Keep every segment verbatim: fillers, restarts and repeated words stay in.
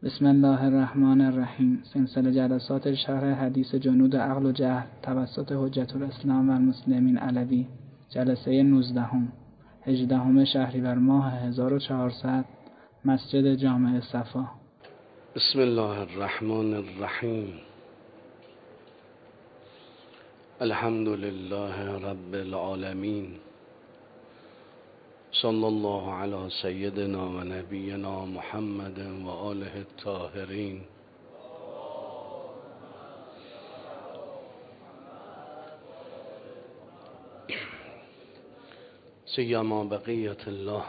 بسم الله الرحمن الرحیم. سلسله جلسات شرح حدیث جنود عقل و جهل توسط حجت الاسلام و المسلمین علوی، جلسه نوزدهم، هجدهم شهریور ماه هزار و چهارصد، مسجد جامع صفا. بسم الله الرحمن الرحیم. الحمد لله رب العالمین، صلی الله علی سیدنا و نبینا محمد و آله الطاهرین. سیما بقیت الله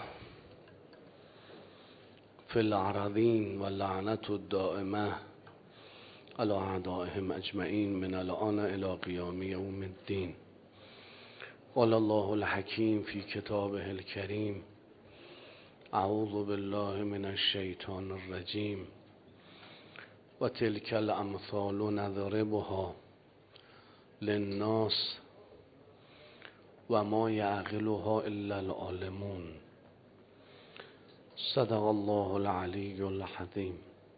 فی الارضین و لعنت الدائمه علی اعدائهم اجمعین من الان الی قیام یوم الدین. قال الله الحکیم فی کتابه الکریم: اعوذ بالله من الشیطان الرجیم و تلک الامثال نضربها للناس و ما یعقلها الا العالمون. صدق الله العلی العظیم.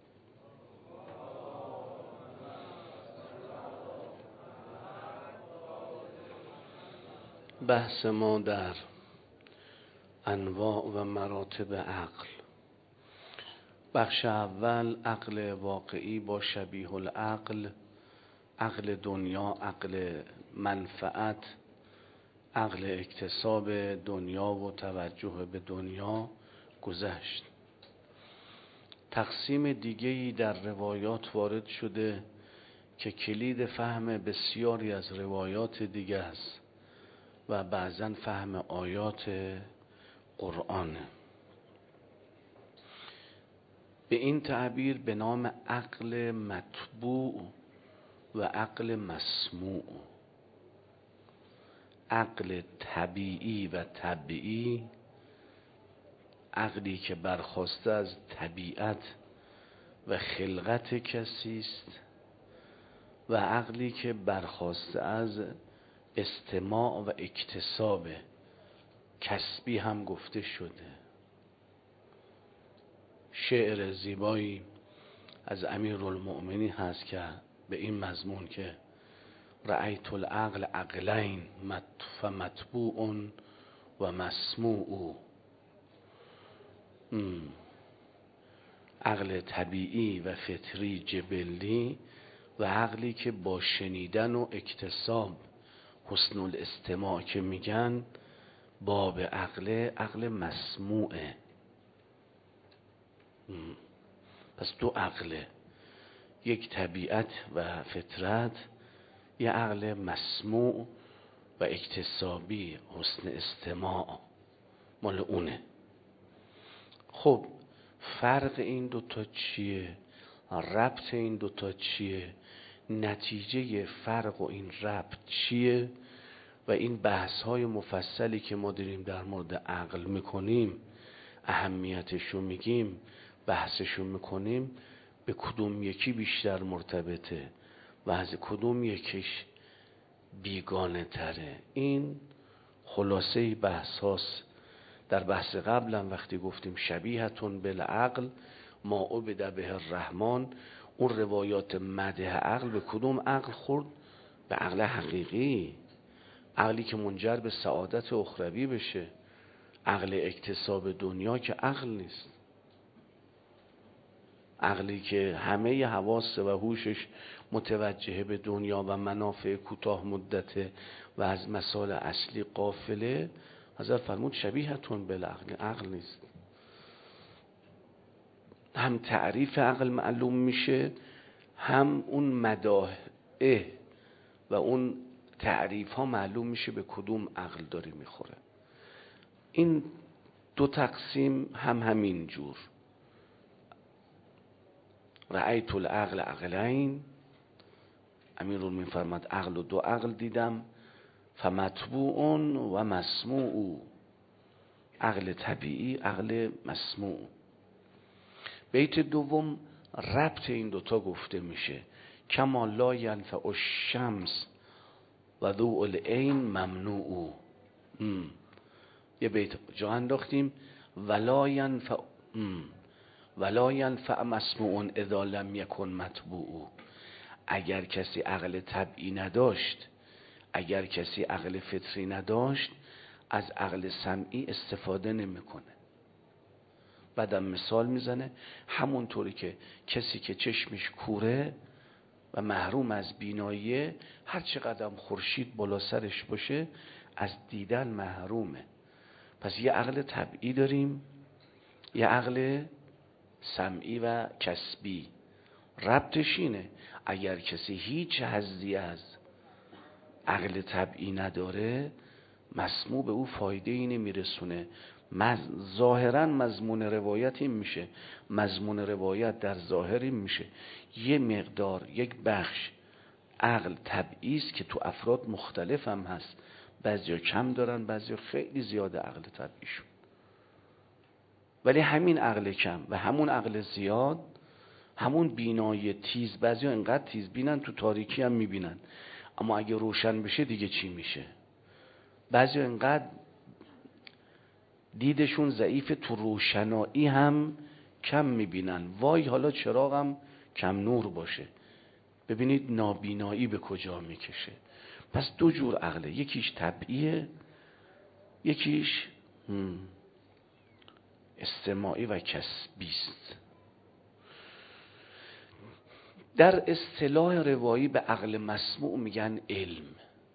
بحث ما در انواع و مراتب عقل. بخش اول عقل واقعی با شبیه العقل، عقل دنیا، عقل منفعت، عقل اکتساب دنیا و توجه به دنیا گذشت. تقسیم دیگه‌ای در روایات وارد شده که کلید فهم بسیاری از روایات دیگه است و بعضاً فهم آیات قرآن. به این تعبیر به نام عقل مطبوع و عقل مسموع. عقل طبیعی و طبیعی، عقلی که برخواسته از طبیعت و خلقت کسی است، و عقلی که برخواسته از استماع و اکتساب کسبی هم گفته شده. شعر زیبایی از امیرالمؤمنین هست که به این مضمون که رأیت العقل عقلین فمطبوع و مسموع. عقل طبیعی و فطری جبلی و عقلی که با شنیدن و اکتساب حسن الاستماع که میگن باب عقل، عقل مسموعه. پس دو عقله، یک طبیعت و فطرت، یک عقل مسموع و اکتسابی حسن استماع مال اونه. خب فرق این دوتا چیه؟ ربط این دوتا چیه؟ نتیجه فرق و این ربط چیه؟ و این بحث های مفصلی که ما داریم در مورد عقل میکنیم، اهمیتشو میگیم، بحثشو میکنیم، به کدوم یکی بیشتر مرتبطه و از کدوم یکیش بیگانه تره؟ این خلاصه بحث هاست. در بحث قبلم وقتی گفتیم شبیهتون بالعقل ما عبد به الرحمن، اون روایات مدح عقل به کدوم عقل خورد؟ به عقل حقیقی، عقلی که منجر به سعادت اخروی بشه. عقل اکتساب دنیا که عقل نیست، عقلی که همه حواس و هوشش متوجه به دنیا و منافع کوتاه مدته و از مسائل اصلی غافله. حضرت فرمود شبیهتون بالعقل، عقل نیست. هم تعریف عقل معلوم میشه، هم اون مداحه و اون تعریف ها معلوم میشه به کدوم عقل داری میخوره. این دو تقسیم هم همین جور. رأیت العقل عقلین، امیرالمومنین فرماد عقل و دو عقل دیدم، فمطبوع و مسموع، عقل طبیعی، عقل مسموع. بیت دوم ربط این دوتا گفته میشه: کما لا ینفع الشمس و ضوء العین ممنوع. یه بیت جا انداختیم ولا ینفع ولا ینفع مسموع اذا لم یکن متبوع. اگر کسی عقل طبعی نداشت، اگر کسی عقل فطری نداشت، از عقل سمعی استفاده نمیکنه. بعدم مثال میزنه، همونطوری که کسی که چشمش کوره و محروم از بیناییه، هر چقدر خورشید بالا سرش باشه از دیدن محرومه. پس یه عقل طبعی داریم، یه عقل سمعی و کسبی. ربطش اینه اگر کسی هیچ حظی از عقل طبعی نداره، مسموع به او فایده ای نمیرسونه. مز... ظاهرا مضمون روایت این میشه، مضمون روایت در ظاهر این میشه یه مقدار، یک بخش عقل طبعی است که تو افراد مختلف هم هست، بعضیا کم دارن، بعضیا خیلی زیاده عقل طبعیشون. ولی همین عقل کم و همون عقل زیاد، همون بینایی تیز، بعضیا اینقدر تیز بینن تو تاریکی هم میبینن، اما اگه روشن بشه دیگه چی میشه؟ بعضیا اینقدر دیدشون ضعیف، تو روشنایی هم کم میبینن. وای حالا چراغم کم نور باشه، ببینید نابینایی به کجا میکشه. پس دو جور عقله، یکیش طبعیه، یکیش استماعی و کسبی است. در اصطلاح روایی به عقل مسموع میگن علم.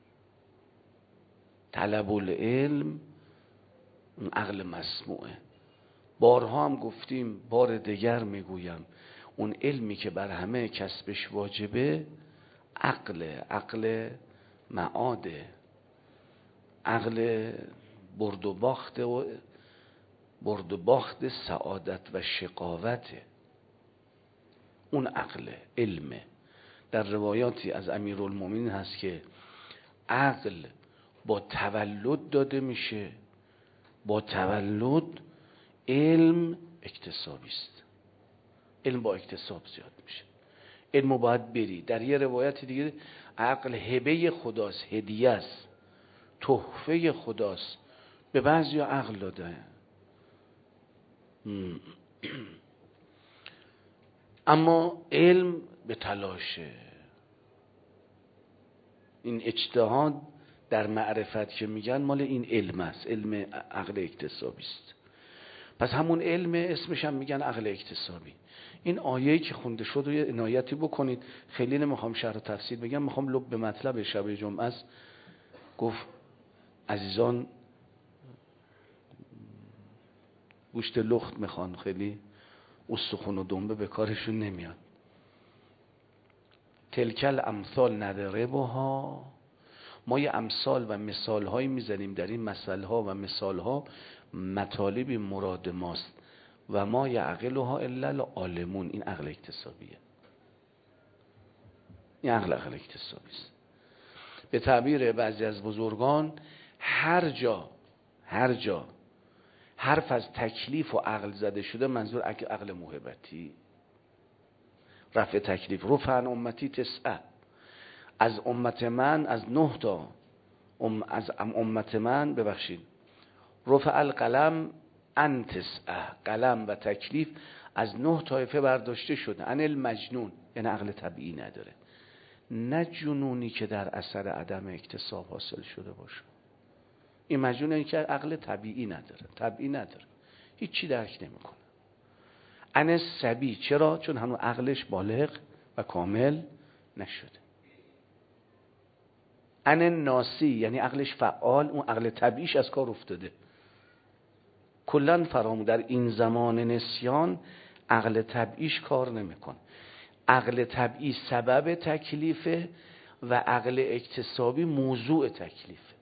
طلب العلم اون عقل مسموعه. بارها هم گفتیم، بار دیگر میگویم، اون علمی که بر همه کسبش واجبه عقل، عقل معاده، عقل برد و باخت و برد و باخت سعادت و شقاوته. اون عقل علمه. در روایاتی از امیرالمومنین هست که عقل با تولد داده میشه، با تولد. علم اکتسابی است، علم با اکتساب زیاد میشه. علمو باید بری. در یه روایت دیگه عقل هبه خداست، هدیه است، تحفه خداست، به بعضی عقل داده. اما علم به تلاشه. این اجتهاد در معرفت که میگن مال این علم است، علم عقل اکتسابی است. پس همون علم اسمش هم میگن عقل اکتسابی. این آیه‌ای که خونده شد رو یه عنایتی بکنید. خیلی نمیخوام شرح و تفسیر بگم، میخوام لب به مطلب شب جمعه است. گفت عزیزان گوشت لخت میخوان، خیلی استخون و دنبه به کارشون نمیاد. تلکل امثال ندربها، ما یه امثال و مثال هایی میزنیم در این مسئله ها و مثال ها مطالب مراد ماست و ما یعقلها الا العالمون. این عقل اکتسابیه، این عقل عقل اکتسابی است. به تعبیر بعضی از بزرگان هر جا هر جا حرف از تکلیف و عقل زده شده، منظور عقل موهبتی، رفع تکلیف. رفع عن امتی تسعه، از امت من از نه تا ام از امت من ببخشید رفع القلم عن تسعه، قلم و تکلیف از نه طایفه برداشته شده. عن المجنون، یعنی عقل طبیعی نداره، نه جنونی که در اثر عدم اکتساب حاصل شده باشه. این مجنون این که عقل طبیعی نداره، طبیعی نداره، هیچی درک نمیکنه. عن الصبی، چرا؟ چون هنوز عقلش بالغ و کامل نشده. عن الناسی، یعنی عقلش فعال، اون عقل طبیعیش از کار افتاده. کلن فرامو در این زمان نسیان عقل طبیعیش کار نمیکنه. عقل طبیعی سبب تکلیفه و عقل اکتسابی موضوع تکلیفه.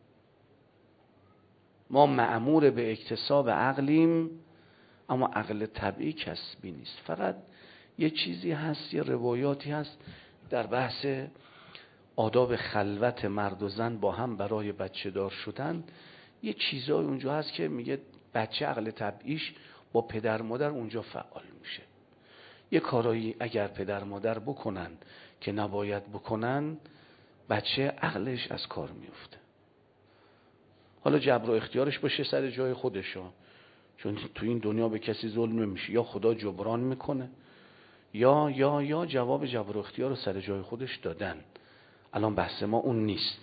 ما مأمور به اکتساب عقلیم، اما عقل طبیعی کسبی نیست. فقط یه چیزی هست، یه روایاتی هست در بحث آداب خلوت مرد و زن با هم برای بچه دار شدن، یه چیزای اونجا هست که میگه بچه عقل طبیعیش با پدر مادر اونجا فعال میشه. یه کارایی اگر پدر مادر بکنن که نباید بکنن، بچه عقلش از کار میفته. حالا جبر و اختیارش باشه سر جای خودشو، چون تو این دنیا به کسی ظلم نمیشه، یا خدا جبران میکنه یا یا یا جواب جبر و اختیار رو سر جای خودش دادن. الان بحث ما اون نیست.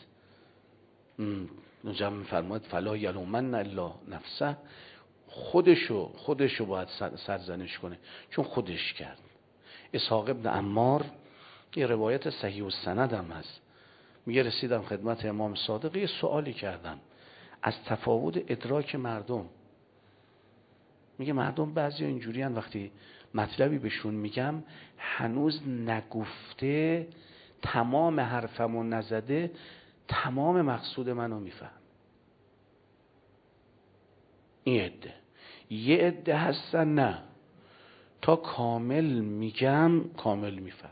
نجم میفرماید فلا یلومن الا نفسه، خودشو خودشو باید سرزنش کنه چون خودش کرد. اسحاق ابن عمار یه روایت صحیح و سند هم هست، میگه رسیدم خدمت امام صادق، یه سوالی کردم از تفاوت ادراک مردم. میگه مردم بعضی اینجوری هن وقتی مطلبی بهشون میگم هنوز نگفته تمام حرفمو نزده تمام مقصود منو میفهم. این عده یه عده هستن نه تا کامل میگم کامل میفهم.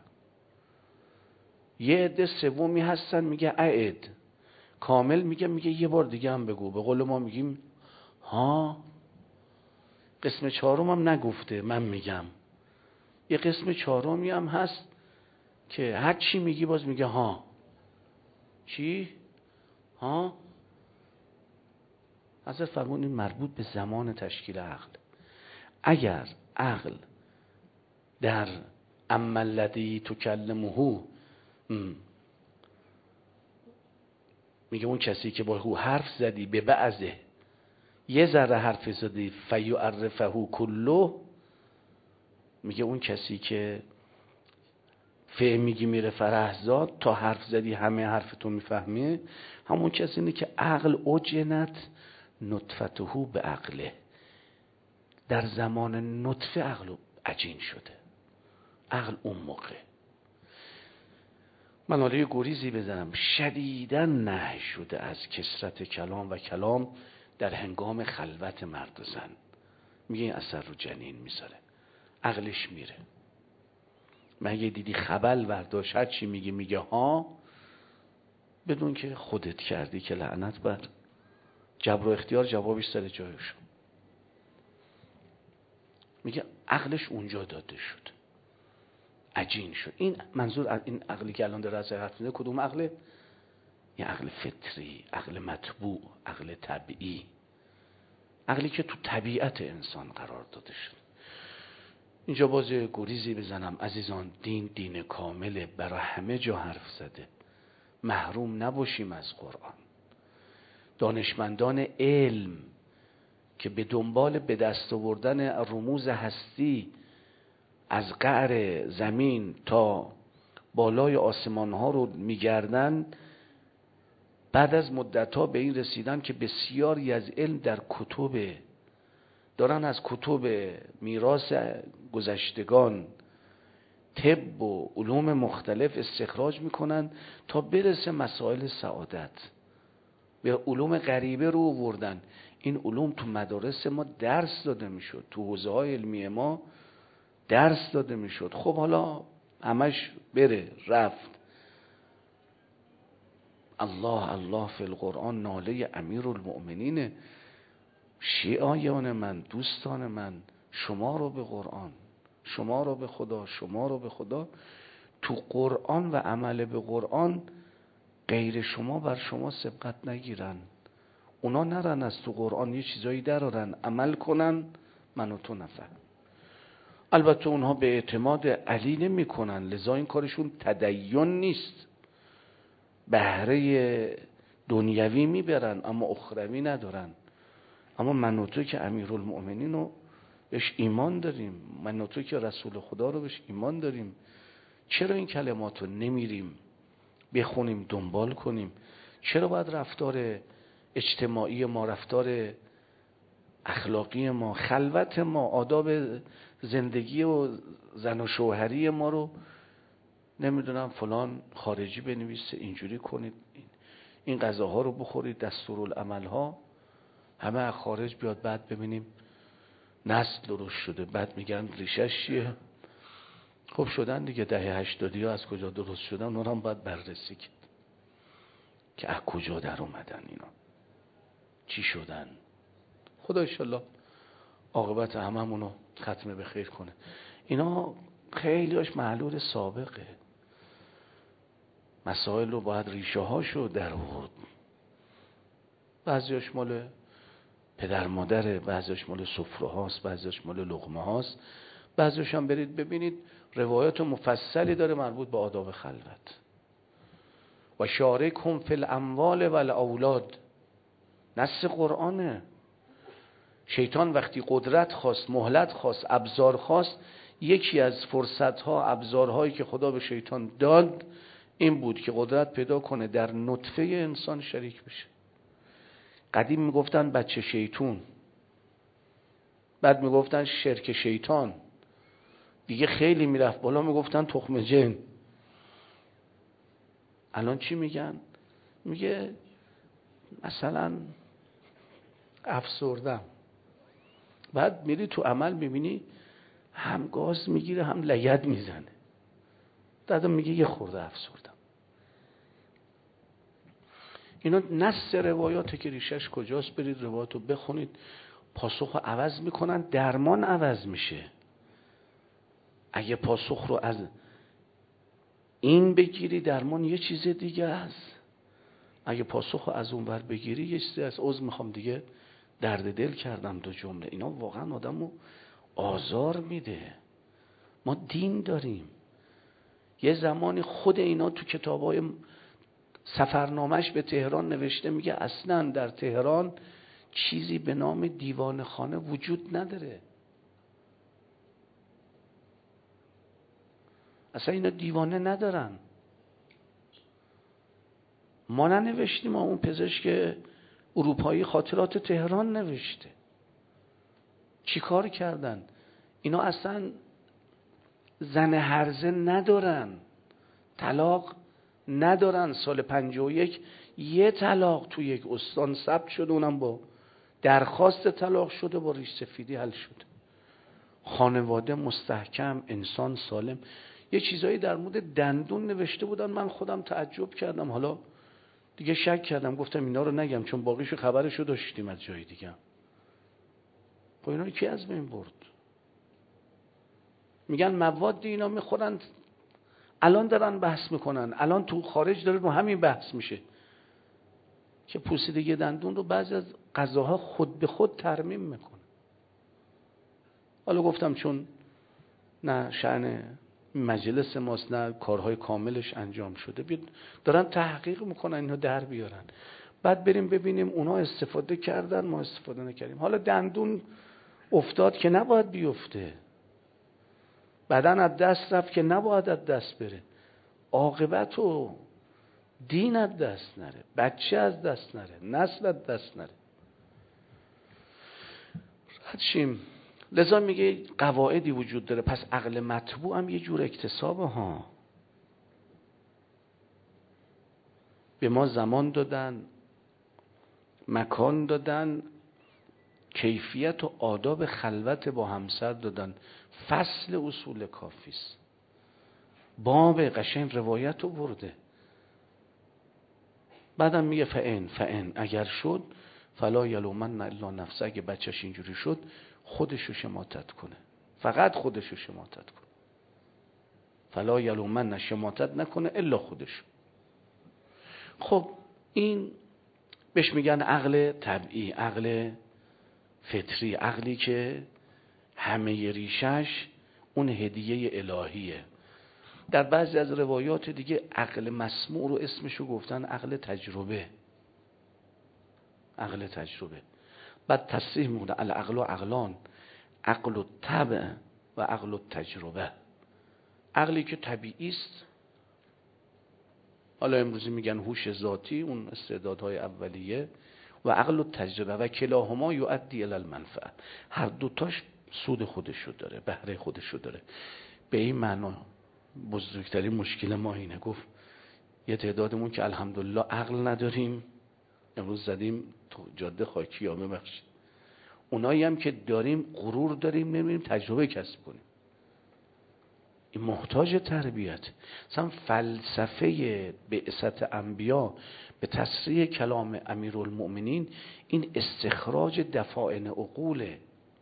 یه عده سومی هستن میگه اعد کامل میگه میگه یه بار دیگه هم بگو. به قول ما میگیم ها. قسم چهارم هم نگفته من میگم. یه قسم چهارمی هم هست که هر چی میگی باز میگه ها. چی؟ ها؟ حضرت فرمود این مربوط به زمان تشکیل عقل. اگر عقل در اما الذی تکلمه میگه اون کسی که با هو حرف زدی به بعضه یه ذره حرف زدی فیعرفه کله، میگه اون کسی که فعل میگی میره فرهزاد تا حرف زدی همه حرفتو میفهمه، همون کسی اینه که عقل اجنت نطفته به عقله، در زمان نطفه عقل عجین شده. عقل اون موقع. من حالا یه گریزی بزنم، شدیداً نهی شده از کثرت کلام و کلام در هنگام خلوت مرد و زن. میگه این اثر رو جنین میذاره، عقلش میره. مگه دیدی خبل برداشت هر چی میگه میگه ها، بدون که خودت کردی که لعنت بر جبر و اختیار جوابش سر جایش. میگه عقلش اونجا داده شد، عجین شد. این منظور از این عقلی که الان داره از حرف میزنه کدوم عقله؟ یه عقل فطری، عقل مطبوع، عقل طبیعی، عقلی که تو طبیعت انسان قرار داده شد. اینجا باز گریزی بزنم عزیزان، دین دین کامله، برای همه جا حرف زده، محروم نباشیم از قرآن. دانشمندان علم که به دنبال به دست آوردن رموز هستی از قعر زمین تا بالای آسمان ها رو میگردن، بعد از مدت ها به این رسیدن که بسیاری از علم در کتب دارن از کتب میراث گذشتگان طب و علوم مختلف استخراج میکنن تا برسه مسائل سعادت. به علوم غریبه رو آوردن. این علوم تو مدارس ما درس داده میشد، تو حوزه های علمی ما درس داده میشد. خب حالا همش بره رفت. الله الله فی القرآن ناله امیرالمؤمنین. شیعایان من، دوستان من، شما رو به قرآن، شما رو به خدا، شما رو به خدا. تو قرآن و عمل به قرآن غیر شما بر شما سبقت نگیرن. اونا نرن از تو قرآن یه چیزایی درارن عمل کنن، من و تو نفهم. البته اونها به اعتماد علی نمی کنن، لذا این کارشون تدین نیست. بهره دنیوی میبرن اما اخروی ندارن. اما من و تو که امیرالمؤمنین رو بهش ایمان داریم، من و تو که رسول خدا رو بهش ایمان داریم، چرا این کلمات رو نمیریم بخونیم دنبال کنیم؟ چرا باید رفتار اجتماعی ما، رفتار اخلاقی ما، خلوت ما، آداب زندگی و زن و شوهری ما رو نمیدونم فلان خارجی بنویسه اینجوری کنید، این غذاها رو بخورید، دستورالعمل ها همه از خارج بیاد، بعد ببینیم نسل درست شده، بعد میگن ریشش چیه؟ خب شدن دیگه، دهه هشتادی ها از کجا درست شدن اون هم باید بررسی کرد که از کجا در اومدن اینا، چی شدن. خدا انشالله عاقبت هممونو ختم به خیر کنه. اینا خیلی هاش معلول سابقه، مسائل رو باید ریشه هاشو در آورد. بعضیاش مال پدر مادره، بعضیش مال سفره هاست، بعضیش مال لقمه هاست، بعضیش هم برید ببینید روایات مفصلی داره مربوط به آداب خلوت. و شارکهم فی الاموال و الاولاد، نص قرآنه. شیطان وقتی قدرت خواست، مهلت خواست، ابزار خواست، یکی از فرصتها، ابزارهایی که خدا به شیطان داد این بود که قدرت پیدا کنه در نطفه انسان شریک بشه. قدیم میگفتن بچه شیطون، بعد میگفتن شرک شیطان، دیگه خیلی میرفت بالا میگفتن تخم جن. الان چی میگن؟ میگه مثلا افسردم. بعد میری تو عمل میبینی هم گاز میگیره هم لگد میزنه، بعد میگه یه خورده افسردم. اینا نص روایاته که ریشش کجاست، برید روایاتو بخونید. پاسخو عوض میکنن، درمان عوض میشه. اگه پاسخ رو از این بگیری درمان یه چیز دیگه است، اگه پاسخ رو از اون ور بگیری یه چیزی از عذر میخوام دیگه درد دل کردم دو جمله. اینا واقعا آدمو آزار میده. ما دین داریم. یه زمانی خود اینا تو کتابای سفرنامش به تهران نوشته، میگه اصلا در تهران چیزی به نام دیوان خانه وجود نداره. اصلا اینا دیوانه ندارن. ما ننوشتیم، ما اون پزشک اروپایی خاطرات تهران نوشته. چی کار کردن؟ اینا اصلا زن هرزه ندارن، طلاق ندارن. سال پنجاه و یک یه طلاق تو یک استان ثبت شده، اونم با درخواست طلاق شده، با ریش سفیدی حل شده. خانواده مستحکم، انسان سالم. یه چیزایی در مورد دندون نوشته بودن، من خودم تعجب کردم. حالا دیگه شک کردم، گفتم اینا رو نگم چون باقیشو خبرشو داشتیم از جای دیگه. خب اینا کی از بین برد؟ میگن مواد اینا میخورن. الان دارن بحث میکنن، الان تو خارج داره رو همین بحث میشه که پوسیدگی دندون رو بعضی از غذاها خود به خود ترمیم میکنه. حالا گفتم چون نه شأن مجلس ماست نه کارهای کاملش انجام شده، بیاد دارن تحقیق میکنن اینو در بیارن، بعد بریم ببینیم اونا استفاده کردن ما استفاده نکردیم. حالا دندون افتاد که نباید بیفته، بدن از دست رفت که نباید از دست بره، عاقبت و دین از دست نره، بچه از دست نره، نسل از دست نره. حدشیم. لذا میگه قواعدی وجود داره. پس عقل مطبوع هم یه جور اکتسابه ها. به ما زمان دادن، مکان دادن، کیفیت و آداب خلوت با همسر دادن. فصل اصول کافیست، باب قشنگ روایت رو برده. بعدم میگه فئن فئن اگر شد فلا یلومن الا نفسه، اگه بچهش اینجوری شد خودشو شماتت کنه، فقط خودشو شماتت کنه. فلا یلومن، شماتت نکنه الا خودشو. خب این بهش میگن عقل طبیعی، عقل فطری، عقلی که همه ریشش اون هدیه الهیه. در بعضی از روایات دیگه عقل مسموع رو اسمشو گفتن عقل تجربه. عقل تجربه. بعد تصریح میکنه العقل و عقلان، عقل و طبع و عقل و تجربه. عقلی که طبیعی است، حالا امروزی میگن هوش ذاتی، اون استعدادهای اولیه، و عقل و تجربه و کلاهما یؤدی الی المنفعه، هر دوتاش سود خودشو داره، بهره خودشو داره. به این معنا بزرگترین مشکل ما اینه، گفت یه تعدادمون که الحمدلله عقل نداریم، امروز زدیم تو جاده خاکی ها، ببخشید. اونایی هم که داریم غرور داریم، نمی‌ریم تجربه کسب کنیم. این محتاج تربیت. مثلا فلسفه بعثت انبیا به تصریح کلام امیرالمؤمنین این استخراج دفاعن عقوله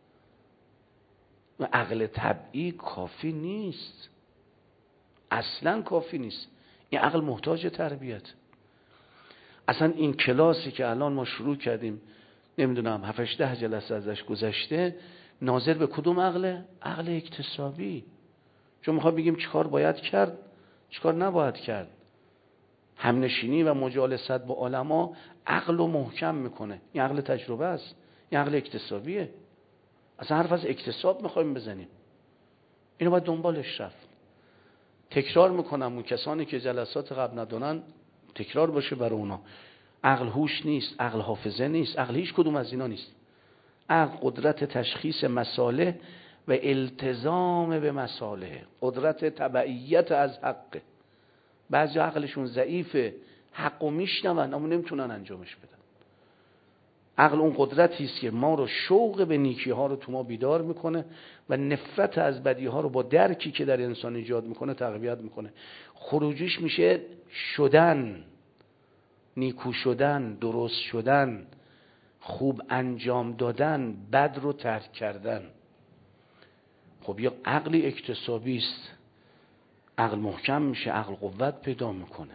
و عقل طبیعی کافی نیست، اصلا کافی نیست. این عقل محتاج تربیت. اصلا این کلاسی که الان ما شروع کردیم نمیدونم هفتش ده جلسه ازش گذشته، ناظر به کدوم عقله؟ عقل اکتسابی. چون میخوام بگیم چیکار باید کرد، چیکار نباید کرد. همنشینی و مجالست با علما عقل رو محکم میکنه. این عقل تجربه است، این عقل اکتسابیه. اصلا حرف از اکتساب میخوایم بزنیم، اینو باید دنبالش رفت. تکرار میکنم اون کسانی که جلسات قبل ندونن تکرار باشه برای اونا. عقل هوش نیست، عقل حافظه نیست، عقل هیچ کدوم از اینا نیست. عقل قدرت تشخیص مصالح و التزام به مصالح، قدرت تبعیت از حق. بعضی عقلشون ضعیفه، حقو میشنون اما نمیتونن انجامش بدن. عقل اون قدرتی است که ما رو شوق به نیکی ها رو تو ما بیدار میکنه و نفرت از بدی ها رو با درکی که در انسان ایجاد میکنه تقویت میکنه. خروجیش میشه شدن، نیکو شدن، درست شدن، خوب انجام دادن، بد رو ترک کردن. خب یا عقلی اکتسابی است، عقل محکم میشه، عقل قوت پیدا میکنه.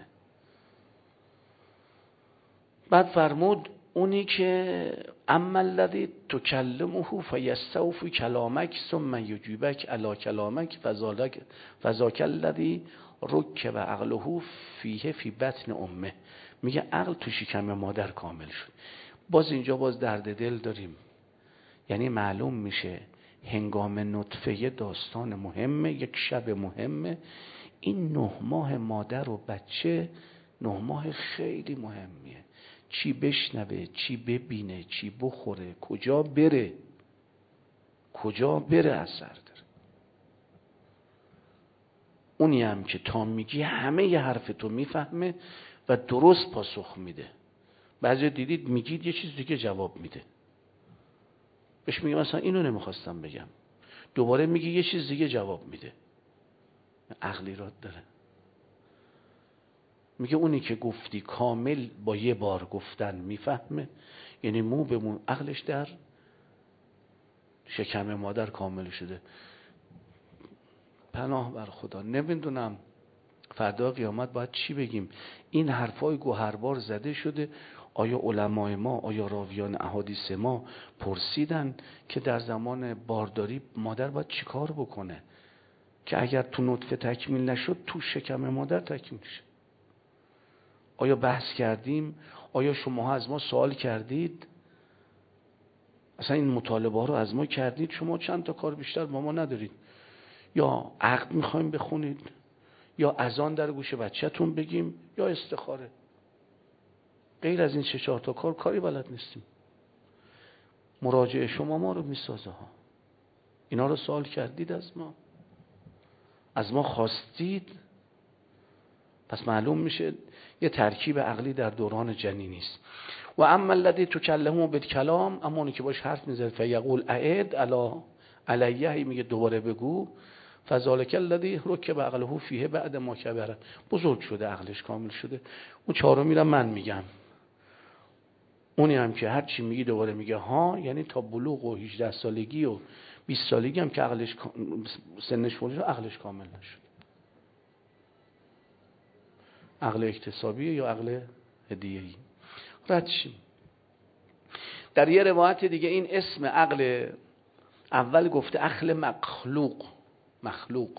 بعد فرمود اونی که اما الذی تکلمه فیستوفی کلامک ثم یجیبک علی کلامک فذاک فذاک الذی رکب عقله فیه فی بطن امه. میگه عقل تو شکم مادر کامل شد. باز اینجا باز درد دل داریم. یعنی معلوم میشه هنگام نطفه داستان مهمه، یک شب مهمه. این نه ماه مادر و بچه نه ماه خیلی مهمیه. چی بشنوه، چی ببینه، چی بخوره، کجا بره، کجا بره اثر داره. اونی هم که تا میگی همه ی حرف تو میفهمه و درست پاسخ میده. بعضی دیدید میگید یه چیز دیگه جواب میده. بهش میگه مثلا اینو نمیخواستم بگم، دوباره میگه یه چیز دیگه جواب میده. عقلی راد داره. میگه اونی که گفتی کامل با یه بار گفتن میفهمه، یعنی مو به مو عقلش در شکم مادر کامل شده. پناه بر خدا. نمیدونم فردا قیامت باید چی بگیم. این حرفای گوهربار زده شده. آیا علمای ما، آیا راویان احادیث ما پرسیدن که در زمان بارداری مادر باید چی کار بکنه که اگر تو نطفه تکمیل نشد تو شکم مادر تکمیل شه؟ آیا بحث کردیم؟ آیا شما از ما سوال کردید؟ اصلا این مطالبه ها رو از ما کردید؟ شما چند تا کار بیشتر با ما ندارید. یا عقد میخوایم بخونید، یا اذان در گوش بچه‌تون بگیم، یا استخاره. غیر از این سه چهار تا کار کاری بلد نیستیم. مراجعه شما ما رو میسازه ها. اینا رو سوال کردید از ما؟ از ما خواستید؟ پس معلوم میشه یه ترکیب عقلی در دوران جنینی است. و اما الذی تکلمه بالکلام، اما اونی که باش حرف میزنه فیقول اعد علی علیه، میگه دوباره بگو. فذلک الذی رکب عقله فیه بعد ما کبر، بزرگ شده عقلش کامل شده. اون چهارمی رو من میگم. اونی هم که هر چی میگی دوباره میگه ها، یعنی تا بلوغ و هجده سالگی و بیست سالگی هم که عقلش سنش فرود عقلش کامل نشد. عقل اکتسابی یا عقل هدیه‌ای. رد شیم. در یه روایت دیگه این اسم عقل اول گفته عقل مخلوق، مخلوق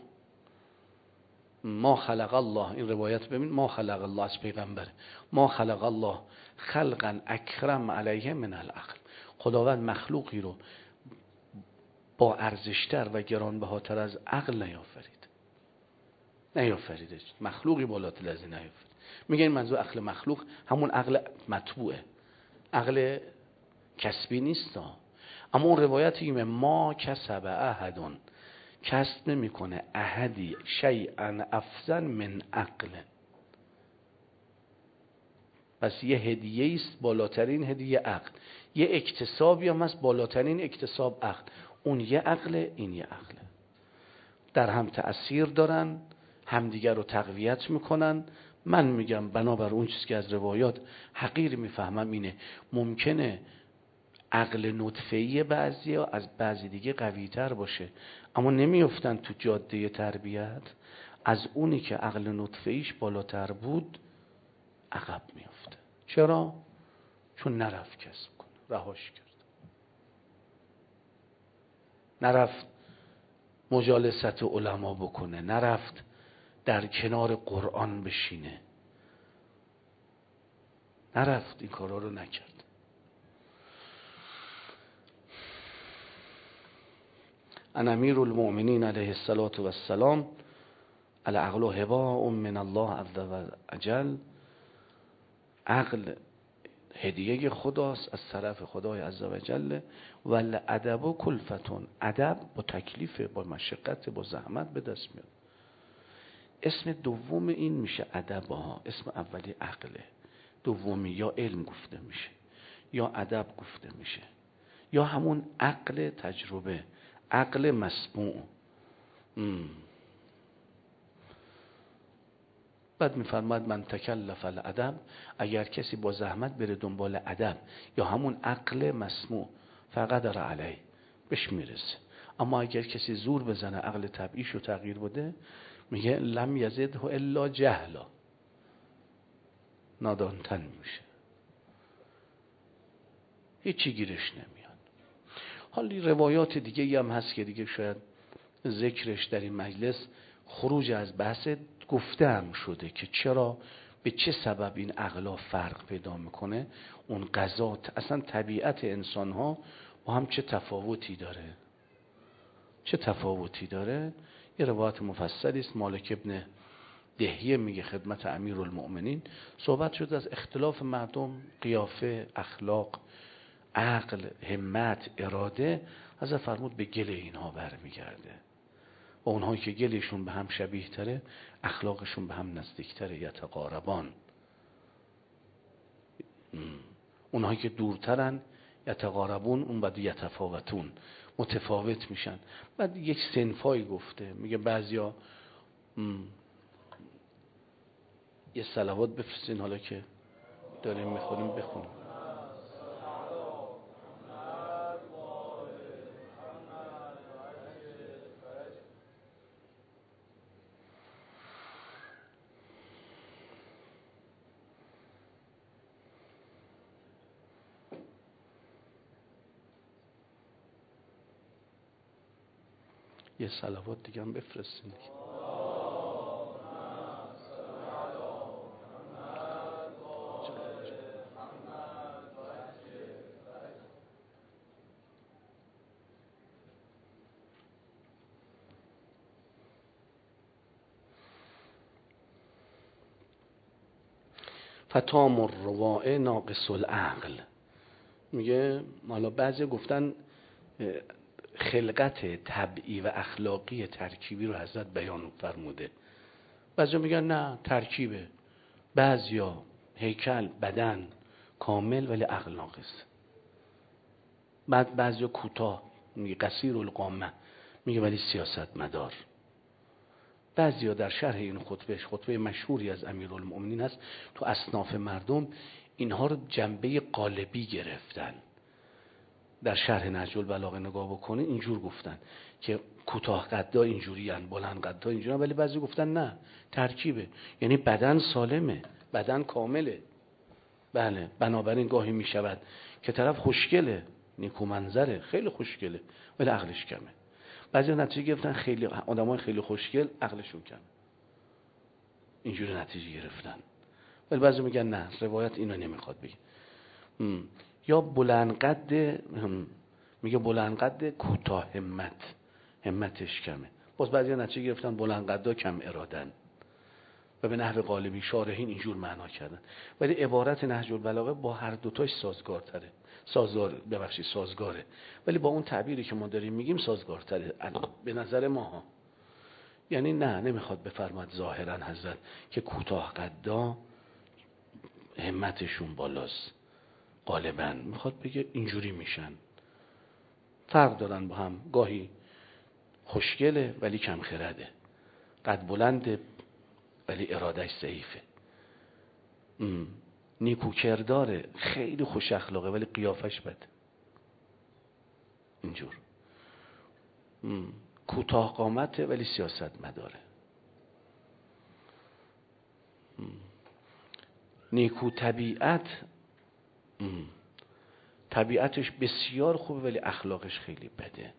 ما خلق الله. این روایت ببین، ما خلق الله از پیغمبره. ما خلق الله خلقا اکرم علیه من العقل. خداوند مخلوقی رو با ارزشتر و گرانبهاتر از عقل نیافرید. نیافریده. مخلوقی بالاتر از این نیافرید. میگه این منظور عقل مخلوق همون عقل مطبوعه، عقل کسبی نیست. اما اون روایتی که ما کسب احدون، کسب نمیکنه احدی شیئا افضل من عقل. پس یه هدیه است، بالاترین هدیه عقل. یه اکتسابی هم هست، بالاترین اکتساب عقل. اون یه عقل، این یه عقل. در هم تأثیر دارن، همدیگر رو تقویت میکنن. من میگم بنابر اون چیزی که از روایات حقیر میفهمم اینه، ممکنه عقل نطفه‌ای بعضیا از بعضی دیگه قوی تر باشه، اما نمیافتن تو جاده تربیت. از اونی که عقل نطفه‌ایش بالاتر بود عقب میافته. چرا؟ چون نرفت کسب کنه. رهاش کرد. نرفت مجالست علما بکنه، نرفت در کنار قرآن بشینه، نرفت این کارا رو نکرد. ان امیر المؤمنین علیه السلام العقل هباء من الله عز وجل، عقل هدیه خداست از طرف خدای عز وجل. والادب کلفتون، ادب با تکلیف، با مشقت، با زحمت به دست میاد. اسم دوم این میشه ادب ها، اسم اولی عقله، دومی یا علم گفته میشه یا ادب گفته میشه یا همون عقل تجربه، عقل مسموع. ام. بعد میفرماید من تکلف الادب، اگر کسی با زحمت بره دنبال ادب یا همون عقل مسموع فقدر علیه، بهش میرسه. اما اگر کسی زور بزنه عقل طبیعیش رو تغییر بده، میگه لم یزده الا جهلا، نادانتن میشه، هیچی گیرش نمیاد. حالی روایات دیگه هم هست که دیگه شاید ذکرش در این مجلس خروج از بحث گفته هم شده که چرا، به چه سبب این عقلا فرق پیدا میکنه. اون قضات، اصلا طبیعت انسان ها با هم چه تفاوتی داره، چه تفاوتی داره. یه روایت مفصلی است، مالک ابن دهیه میگه خدمت امیرالمؤمنین صحبت شد از اختلاف مردم، قیافه، اخلاق، عقل، همت، اراده. از فرمود به گل اینها برمیگرده و اونهایی که گلشون به هم شبیه تره اخلاقشون به هم نزدیک تره، یتقاربان. اونهایی که دورترن یتقاربون، اون بعد یتفاوتون، متفاوت میشن. بعد یک صنفایی گفته، میگه بعضیا یه صلوات بفرستین حالا که داریم میخونیم بخونیم. یه صلوات دیگه هم بفرستین. فتام الرواع ناقص العقل. میگه حالا بعضی گفتن خلقت طبعی و اخلاقی ترکیبی رو حضرت بیان فرموده، بعضی میگن نه ترکیبه، بعضیا هیکل بدن کامل ولی عقل ناقص. بعد بعضیا کوتاه، میگه قصیر القامه، میگه ولی سیاست مدار. بعضیا در شرح این خطبه، خطبه مشهوری از امیرالمؤمنین هست، تو اصناف مردم اینها رو جنبه قالبی گرفتن. در شرح نهج البلاغه نگاه بکنه اینجور گفتن که کوتاه قدا اینجوری ان، بلند قدا اینجوری ان، ولی بعضی گفتن نه ترکیبه، یعنی بدن سالمه، بدن کامله. بله، بنابراین گاهی می شود که طرف خوشگله، نیکو منظره، خیلی خوشگله ولی عقلش کمه. بعضی نتیجه گرفتن خیلی آدمای خیلی خوشگل عقلشون کمه، اینجوری نتیجه گرفتن. ولی بعضی میگن نه، روایت اینو نمیخواد بگه. یا بلند قد، میگه بلند قد کوتاه همت، همتش کمه. باز بعضی نتیجه گرفتن بلند قدا کم ارادن و به نحو غالبی شارحین اینجور معنا کردن. ولی عبارت نهج البلاغه با هر دوتاش سازگارتره، سازگار ببخشید سازگاره، ولی با اون تعبیری که ما داریم میگیم سازگارتره به نظر ما. یعنی نه، نمیخواد بفرماد ظاهرا حضرت که کوتاه قدا همتشون بالاست، غالبا میخواد بگه اینجوری میشن، فرق دارن با هم، گاهی خوشگله ولی کم خرده، قد بلنده ولی ارادهش ضعیفه، نیکو کرداره، خیلی خوش اخلاقه ولی قیافش بده، اینجور. کوتاه قامته ولی سیاست مداره. نیکو طبیعت، طبیعتش بسیار خوبه ولی اخلاقش خیلی بده.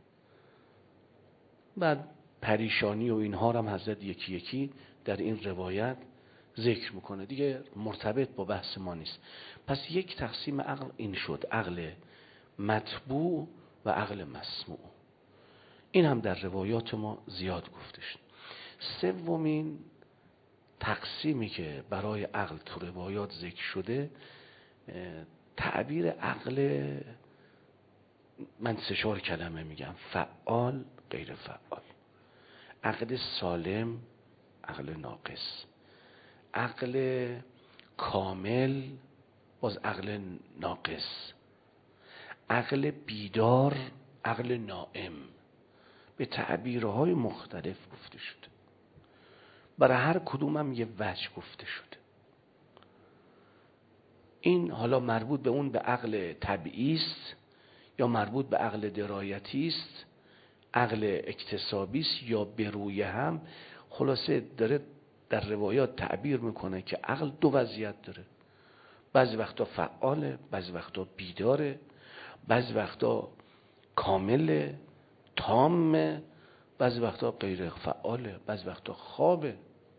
بعد پریشانی و اینها هم حضرت یکی یکی در این روایت ذکر میکنه، دیگه مرتبط با بحث ما نیست. پس یک تقسیم عقل این شد، عقل مطبوع و عقل مسموع. این هم در روایات ما زیاد گفته شد. سومین تقسیمی که برای عقل تو روایات ذکر شده، تعبیر عقل، من سه چهار کلمه میگم: فعال، غیر فعال، عقل سالم، عقل ناقص، عقل کامل، باز عقل ناقص، عقل بیدار، عقل نائم. به تعبیرهای مختلف گفته شده، برای هر کدوم هم یه وجه گفته شده. این حالا مربوط به اون به عقل طبیعی است یا مربوط به عقل درایتی است، عقل اکتسابی است یا به روی هم. خلاصه داره در روایات تعبیر میکنه که عقل دو وضعیت داره، بعضی وقتا فعاله، بعضی وقتا بیداره، بعضی وقتا کامله، تامه، بعضی وقتا غیر فعاله، بعضی وقتا خوابه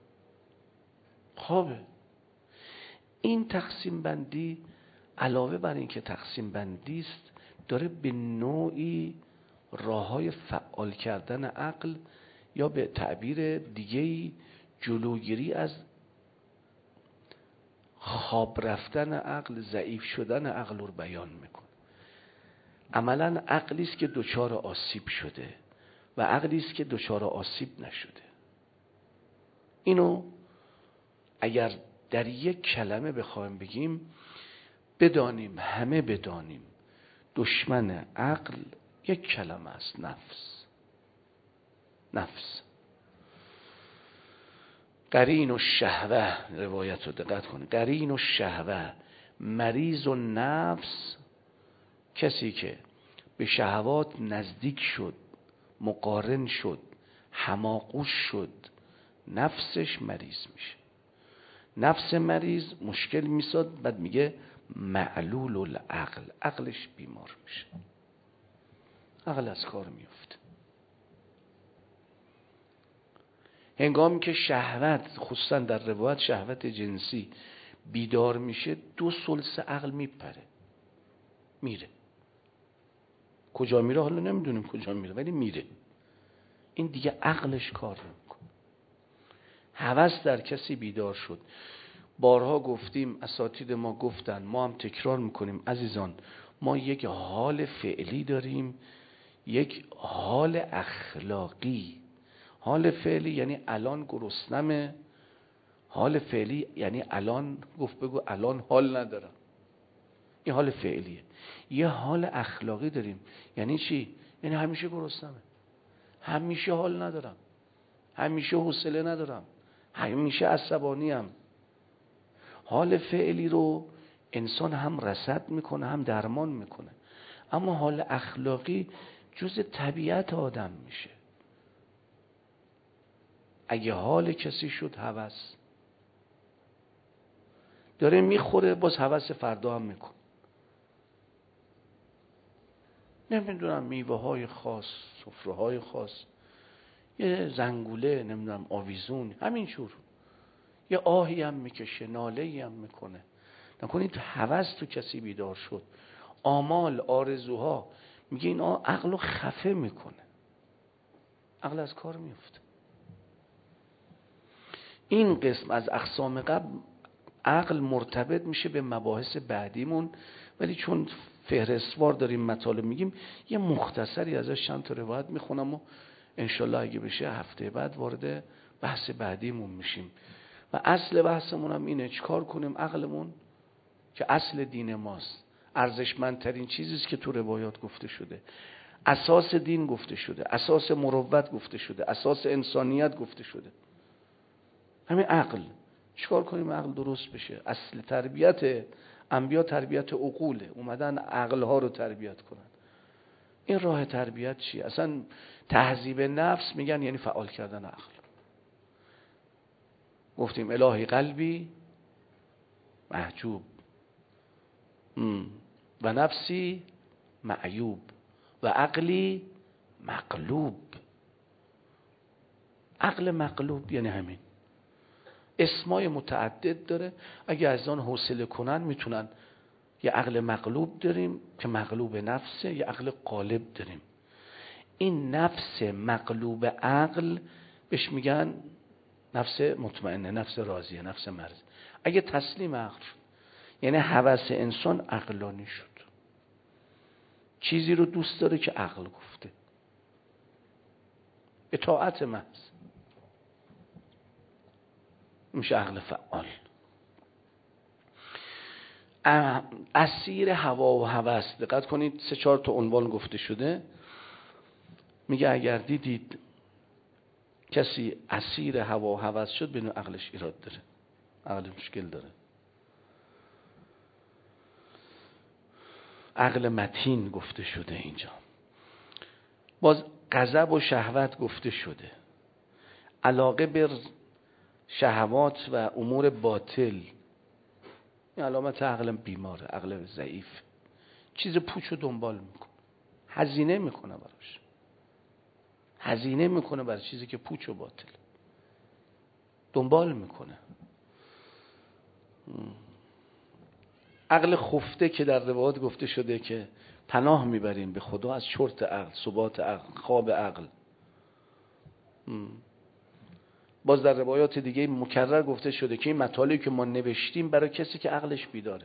خوابه این تقسیم بندی علاوه بر این که تقسیم بندی است، داره به نوعی راههای فعال کردن عقل یا به تعبیر دیگه‌ای جلوگیری از خواب رفتن عقل، ضعیف شدن عقل رو بیان میکنه. عملا عقلی است که دچار آسیب شده و عقلی است که دچار آسیب نشده. اینو اگر در یک کلمه بخوایم بگیم، بدانیم، همه بدانیم، دشمن عقل یک کلمه است: نفس. نفس قرین و شهوه، روایت رو دقت کنید، قرین و شهوه، مریض و نفس، کسی که به شهوات نزدیک شد، مقارن شد، هماغوش شد، نفسش مریض میشه. نفس مریض مشکل میساد، بعد میگه معلول العقل، عقلش بیمار میشه، عقل از کار میفته. هنگامی که شهوت، خصوصا در روایت شهوت جنسی بیدار میشه، دو ثلث عقل میپره، میره. کجا میره حالا نمیدونیم کجا میره، ولی میره. این دیگه عقلش کار نمیکنه. هوس در کسی بیدار شد. بارها گفتیم، اساتید ما گفتن، ما هم تکرار میکنیم عزیزان، ما یک حال فعلی داریم، یک حال اخلاقی. حال فعلی یعنی الان گرسنمه، حال فعلی یعنی الان گفت بگو الان حال ندارم. این حال فعلیه. یه حال اخلاقی داریم، یعنی چی؟ یعنی همیشه گرسنمه، همیشه حال ندارم، همیشه حوصله ندارم، همیشه عصبانیم. حال فعلی رو انسان هم رصد میکنه هم درمان میکنه، اما حال اخلاقی جز طبیعت آدم میشه. اگه حال کسی شد هوس، داره میخوره، باز هوس فردا هم میکنه. نمیدونم میوه های خاص، سفره های خاص، یه زنگوله، نمیدونم آویزون، همینجور یه آهی هم میکشه، ناله‌ای هم میکنه. نکنید هوس تو کسی بیدار شد، آمال، آرزوها، میگه اینا عقلو خفه میکنه، عقل از کار میفته. این قسم از اقسام قبل عقل مرتبط میشه به مباحث بعدیمون، ولی چون فهرستوار داریم مطالب میگیم، یه مختصری ازش چند تا روایت میخونم و انشالله اگه بشه هفته بعد وارد بحث بعدیمون میشیم. و اصل بحثمون هم اینه، چیکار کنیم عقلمون که اصل دین ماست، ارزشمندترین چیزیست که تو روایات گفته شده، اساس دین گفته شده، اساس مروت گفته شده، اساس انسانیت گفته شده، همین عقل. چیکار کنیم عقل درست بشه؟ اصل تربیت انبیا تربیت عقوله، اومدن عقل ها رو تربیت کنن. این راه تربیت چیه؟ اصلا تهذیب نفس میگن یعنی فعال کردن عقل. گفتیم الهی قلبی محجوب و نفسی معیوب و عقلی مغلوب. عقل مغلوب یعنی همین. اسمای متعدد داره. اگه از آن حوصله کنن میتونن. یه عقل مغلوب داریم که مغلوب نفسه، یه عقل غالب داریم. این نفس مغلوب عقل بهش میگن نفس مطمئنه، نفس راضیه، نفس مرض. اگه تسلیم عقل شد یعنی هوس انسان عقلانی شد، چیزی رو دوست داره که عقل گفته، اطاعت محض، میشه عقل فعال. اسیر هوا و هوس. دقت کنید سه چهار تا عنوان گفته شده. میگه اگر دیدید کسی اسیر هوا و هوس شد ببینید عقلش ایراد داره، عقل مشکل داره. عقل متین گفته شده اینجا. باز غضب و شهوت گفته شده. علاقه به شهوات و امور باطل این علامت عقل بیماره، عقل ضعیف. چیز پوچ رو دنبال میکنه، هزینه میکنه براش، هزینه میکنه برای چیزی که پوچ و باطل دنبال میکنه. عقل خفته که در روایات گفته شده که پناه میبریم به خدا از چرت عقل، ثبات عقل، خواب عقل. باز در روایات دیگه مکرر گفته شده که این مطالبی که ما نوشتیم برای کسی که عقلش بیداره.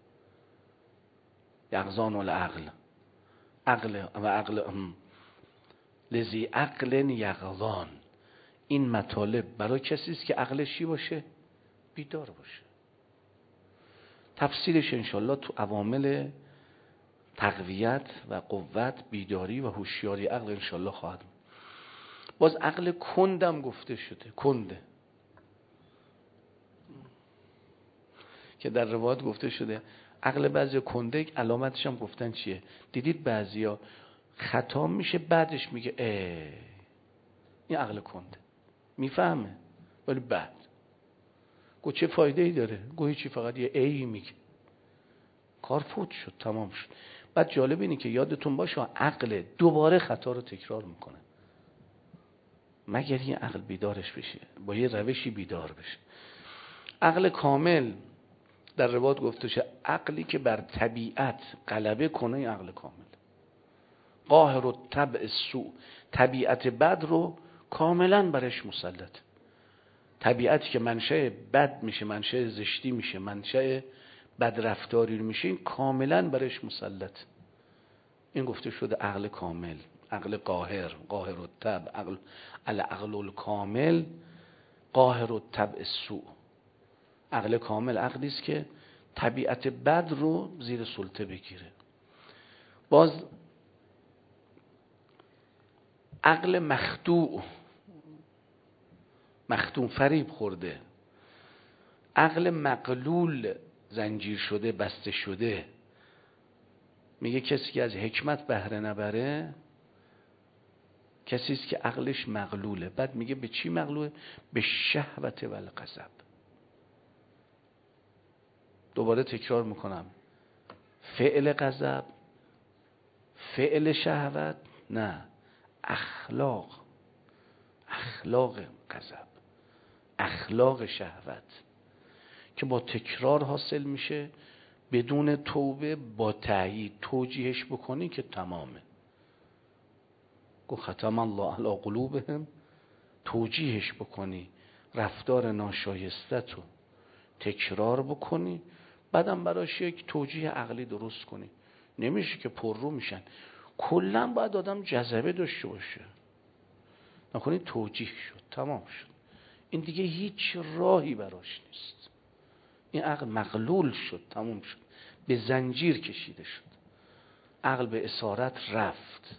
یغزان العقل، عقل و عقل لذی عقل یغزان. این مطالب برای کسی است که عقلش چی باشه؟ بیدار باشه. تفسیرش انشالله تو عوامل تقویت و قوت، بیداری و هوشیاری عقل انشالله خواهد. باز عقل کندم گفته شده، کنده که در روایات گفته شده عقل بعضی کنده علامتش هم گفتن چیه؟ دیدید بعضیا خطا میشه بعدش میگه ای این عقل کنده، میفهمه ولی بعد گو چه فایده ای داره؟ گو هیچی، فقط یه ای میگه، کار فوت شد، تمام شد. بعد جالب اینه که یادتون باشه عقل دوباره خطا رو تکرار میکنه مگر این عقل بیدارش بشه، با یه روشی بیدار بشه. عقل کامل در روایات گفته شه عقلی که بر طبیعت غلبه کنه، این عقل کامل. قاهر و طبع سوء، طبیعت بد رو کاملا برش مسلط. طبیعتی که منشأ بد میشه، منشأ زشتی میشه، منشأ بدرفتاری میشه، این کاملا برش مسلط. این گفته شده عقل کامل، عقل قاهر، قاهر و طبع، عقل العقل الکامل قاهر و طبع سوء. عقل کامل عقلی است که طبیعت بد رو زیر سلطه بگیره. باز عقل مخدوع، مخدوع، فریب خورده. عقل مغلول، زنجیر شده، بسته شده. میگه کسی که از حکمت بهره نبره کسی است که عقلش مغلوله. بعد میگه به چی مغلوله؟ به شهوت و الغضب. دوباره تکرار میکنم، فعل غضب، فعل شهوت نه، اخلاق، اخلاق غضب، اخلاق شهوت که با تکرار حاصل میشه، بدون توبه با تأیید توجیهش بکنی که تمامه. گو ختم الله علی قلوبهم، توجیهش بکنی، رفتار ناشایسته تو تکرار بکنی، بعدم براش یک توجیه عقلی درست کنی. نمیشه که پر رو میشن. کلا باید آدم جذبه داشته باشه. نکنی توجیه شد، تمام شد، این دیگه هیچ راهی براش نیست. این عقل مغلول شد، تمام شد، به زنجیر کشیده شد، عقل به اسارت رفت.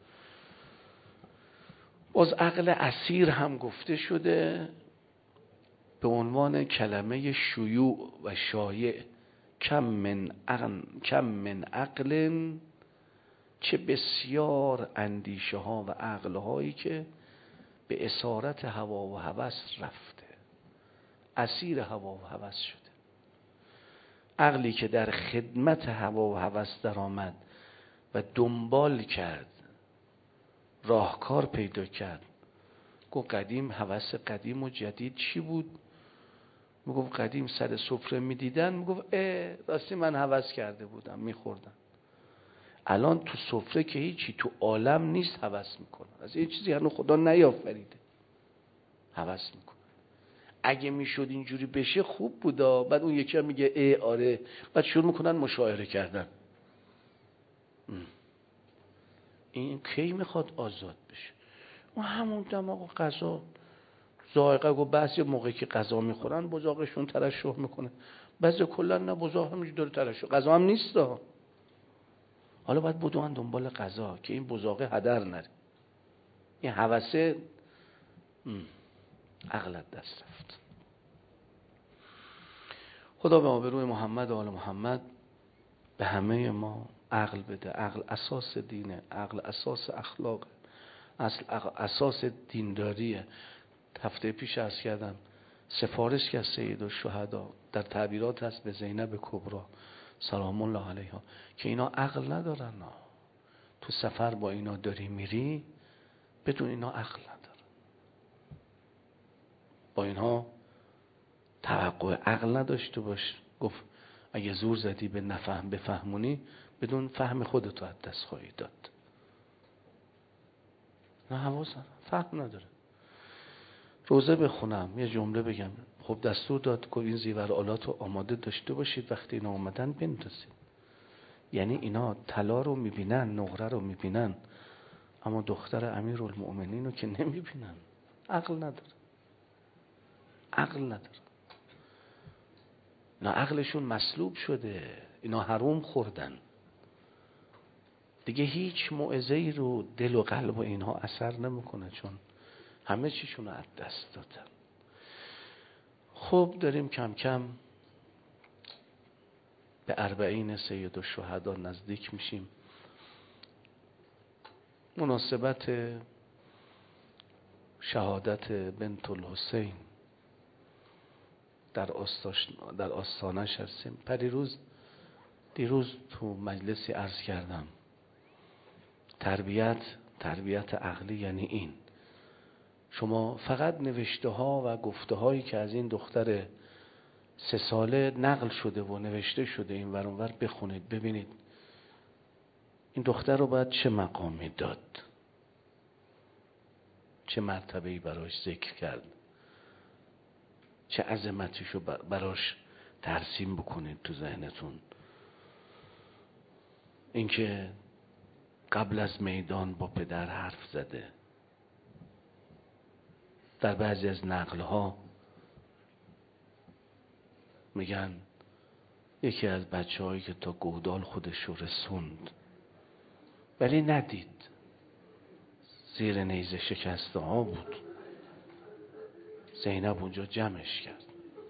باز عقل اسیر هم گفته شده به عنوان کلمه شیوع و شایع. کم من عقل، کم من عقل، چه بسیار اندیشه ها و عقل هایی که به اسارت هوا و هوس رفته، اسیر هوا و هوس شده. عقلی که در خدمت هوا و هوس در آمد، و دنبال کرد، راهکار پیدا کرد. گفت قدیم هوس قدیم و جدید چی بود؟ میگفت قدیم سر سفره میدیدن، میگفت اه راستی من هوس کرده بودم میخوردم. الان تو سفره که هیچی تو عالم نیست هوس میکنن، از یه چیزی هنوز خدا نیافریده هوس میکنن. اگه میشد اینجوری بشه خوب بودا. بعد اون یکی هم میگه ای آره، بعد شروع میکنن مشاعره کردن. این کی میخواد آزاد بشه؟ اون همون دماغ غذا ذائقه و بعضی موقعی که غذا میخورن بزاقشون ترشح میکنه، بعضی کلا نه بزاق همینجوری داره ترشح، غذا هم نیست ها. حالا باید بدون دنبال غذا که این بزاقه هدر نره. این هوسه عقلت دست رفت. خدا به آبروی محمد و آل محمد به همه ما عقل بده. عقل اساس دینه، عقل اساس اخلاقه، اصل اساس دینداریه. هفته پیش عرض کردم سفارش که از سیدالشهدا در تعبیرات هست به زینب کبری سلام الله علیها که اینا عقل ندارن. تو سفر با اینا داری میری، بدون اینا عقل ندارن. با اینها توقع عقل نداشته باش. گفت اگه زور زدی به نفهم بفهمونی، بدون فهم خودتو از دست خواهی داد. نه حواسم فهم نداره. روزه بخونم یه جمله بگم، خب دستور داد که این زیورآلاتو آماده داشته باشید وقتی اینا اومدن بندازید. یعنی اینا طلا رو میبینن، نقره رو میبینن، اما دختر امیرالمؤمنین رو که نمیبینن. عقل نداره، عقل نداره. اینا عقلشون مسلوب شده، اینا حروم خوردن دیگه. هیچ موعظه‌ای رو دل و قلب اینها اثر نمیکنه، چون همه چیشون رو از دست دادن. خب داریم کم کم به اربعین سیدالشهدا نزدیک میشیم. مناسبت شهادت بنت الحسین در در آستانش هستیم. پریروز دیروز تو مجلسی عرض کردم تربیت تربیت عقلی یعنی این. شما فقط نوشته ها و گفته هایی که از این دختر سه ساله نقل شده و نوشته شده این ور اون ور بخونید، ببینید این دختر رو باید چه مقامی داد، چه مرتبه‌ای براش ذکر کرد، چه عظمتیشو براش ترسیم بکنید تو ذهنتون. اینکه قبل از میدان با پدر حرف زده. در بعضی از نقلها میگن یکی از بچه هایی که تا گودال خودش رو رسوند ولی ندید، زیر نیزه شکسته ها بود. زینب اونجا جمعش کرد.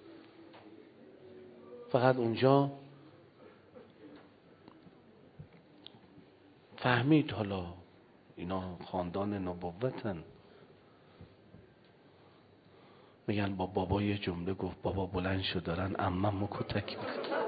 فقط اونجا فهمید حالا اینا خاندان نبوتن. میگن با بابا یه جمله گفت، بابا بلند شد دارن عمم رو کتک می‌زنن.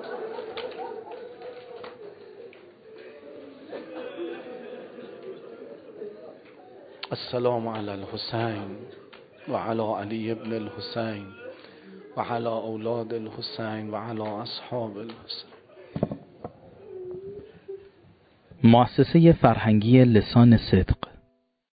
السلام علی الحسین و علی علی ابن الحسین و علی اولاد الحسین و علی اصحاب الحسین. مؤسسه فرهنگی لسان صدق